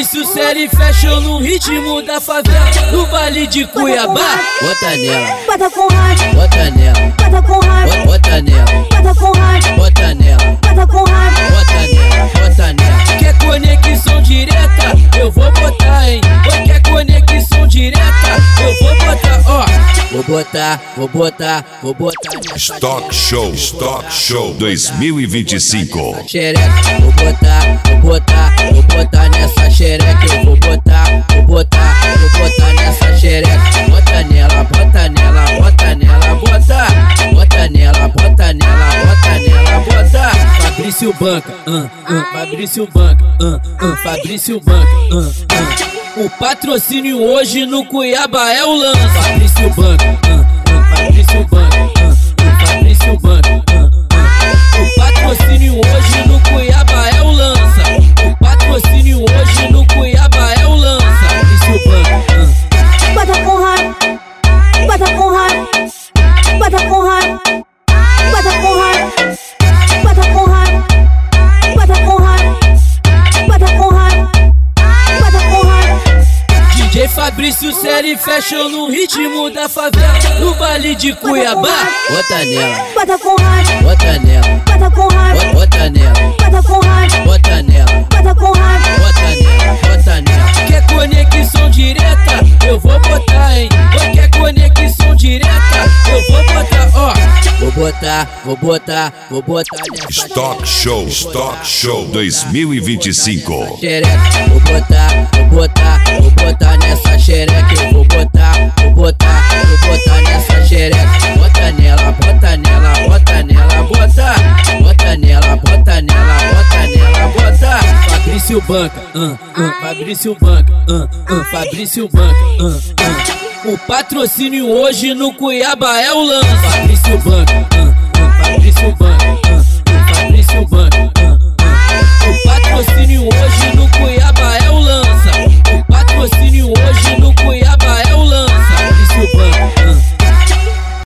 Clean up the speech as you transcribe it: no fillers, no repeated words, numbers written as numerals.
Fabrício Série Fashion no ritmo da favela, no Vale de Cuiabá. Bota nela, bota com raiva, bota nela, bota com raiva, bota nela, bota com raiva, bota nela, bota com raiva, bota nela, bota nela. Quer conexão direta? Eu vou botar, hein? Quer conexão direta? Eu vou botar, ó. Vou botar nessa Stock Show 2025. xereca. Vou botar nessa xereca. Eu vou botar nessa xereca. Bota nela, bota nela, bota nela, bota nela, bota nela, bota nela, bota. Fabrício Banca, Fabrício Banca, Fabrício Banca, O patrocínio hoje no Cuiabá é o lance. Fabrício Banca, Fabrício Banca, Fabrício Banca, O patrocínio hoje no Cuiabá é o lança. O patrocínio hoje no Cuiabá é o lança. Fabrício Banca, bota com raiva, bota com raiva, bota com raiva, bota com raiva, bota com raiva, bota com raiva, bota com raiva, bota com raiva. DJ Fabrício Série Fashion no ritmo da favela, no Vale de Cuiabá. Bota nela, Bota com raiva, bota nela, bota com raiva, bota nela, bota com raiva, bota nela, bota com raiva, bota nela, bota nela. Quer conexão direta? Eu vou botar, hein? Quer conexão direta? Eu vou botar, ó. Vou botar nessa Stock Show 2025. xereca. Vou botar nessa xereca. Eu vou botar nessa xereca. Bota nela, bota nela, bota nela, bota nela, bota nela, bota nela, bota. Fabrício Banca, Fabrício Banca, Fabrício Banca, O patrocínio hoje no Cuiabá é o lance. Fabrício Banca, Fabrício Banca, Fabrício Banca,